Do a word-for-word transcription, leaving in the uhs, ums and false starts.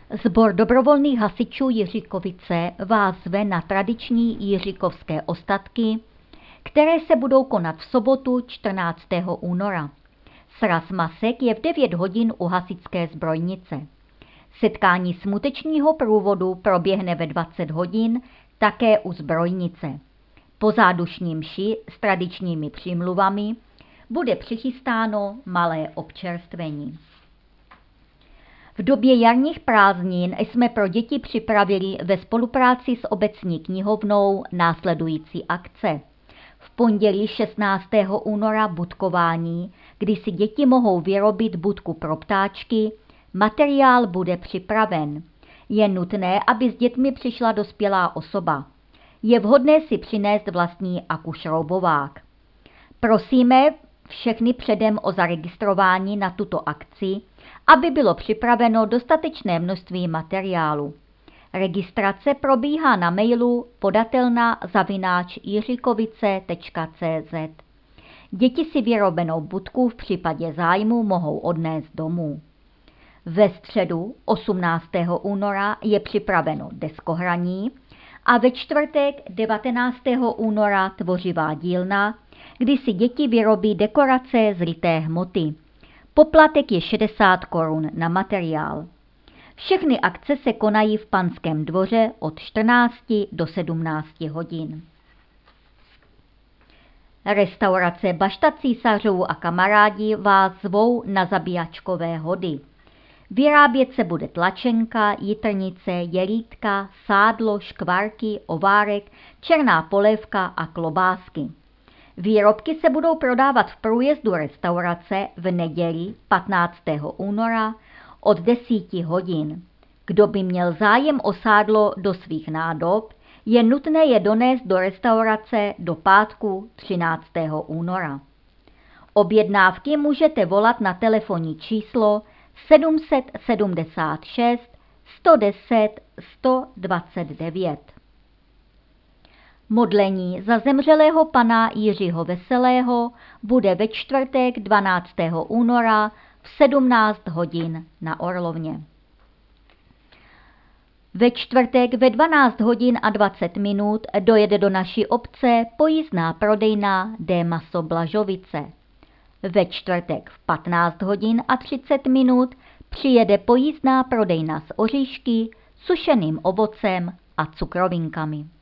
Sbor dobrovolných hasičů Jiříkovice vás zve na tradiční jiříkovské ostatky, které se budou konat v sobotu čtrnáctého února. Sraz masek je v devět hodin u hasičské zbrojnice. Setkání smutečního průvodu proběhne ve dvacet hodin také u zbrojnice. Po zádušní mši s tradičními přímluvami bude přichystáno malé občerstvení. V době jarních prázdnin jsme pro děti připravili ve spolupráci s obecní knihovnou následující akce. V pondělí šestnáctého února budkování, kdy si děti mohou vyrobit budku pro ptáčky, materiál bude připraven. Je nutné, aby s dětmi přišla dospělá osoba. Je vhodné si přinést vlastní akušroubovák. Prosíme všechny předem o zaregistrování na tuto akci, aby bylo připraveno dostatečné množství materiálu. Registrace probíhá na mailu podatelna zavináč jiřikovice tečka cé zet. Děti si vyrobenou budku v případě zájmu mohou odnést domů. Ve středu osmnáctého února je připraveno deskohraní a ve čtvrtek devatenáctého února tvořivá dílna, kdy si děti vyrobí dekorace z lité hmoty. Poplatek je šedesát korun na materiál. Všechny akce se konají v Panském dvoře od čtrnácti do sedmnácti hodin. Restaurace Bašta císařů a kamarádi vás zvou na zabíjačkové hody. Vyrábět se bude tlačenka, jitrnice, jelítka, sádlo, škvárky, ovárek, černá polévka a klobásky. Výrobky se budou prodávat v průjezdu restaurace v neděli patnáctého února od deseti hodin. Kdo by měl zájem o sádlo do svých nádob, je nutné je donést do restaurace do pátku třináctého února. Objednávky můžete volat na telefonní číslo sedm set sedmdesát šest sto deset sto dvacet devět. Modlení za zemřelého pana Jiřího Veselého bude ve čtvrtek dvanáctého února v sedmnáct hodin na Orlovně. Ve čtvrtek ve dvanáct hodin a dvacet minut dojede do naší obce pojízdná prodejna D. Maso Blažovice. Ve čtvrtek v patnáct hodin a třicet minut přijede pojízdná prodejna s oříšky, sušeným ovocem a cukrovinkami.